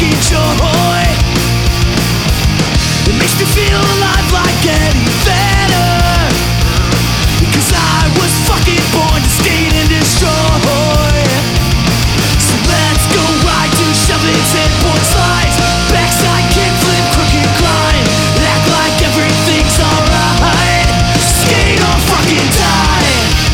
fucking joy. It makes me feel alive like Eddie Vedder, because I was fucking born to skate and destroy. So let's go ride to shovings and board slides, backside kickflip, crooked grind, act like everything's alright. Skate or fucking die.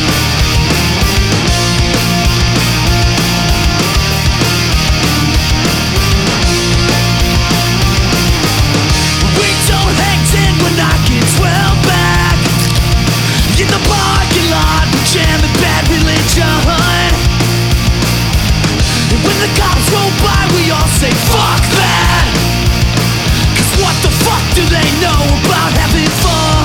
We don't hang ten, we're knocking 12 back. In the parking lot, we jamming Bad Religion. And when the cops roll by, we all say fuck that, 'cause what the fuck do they know about having fun?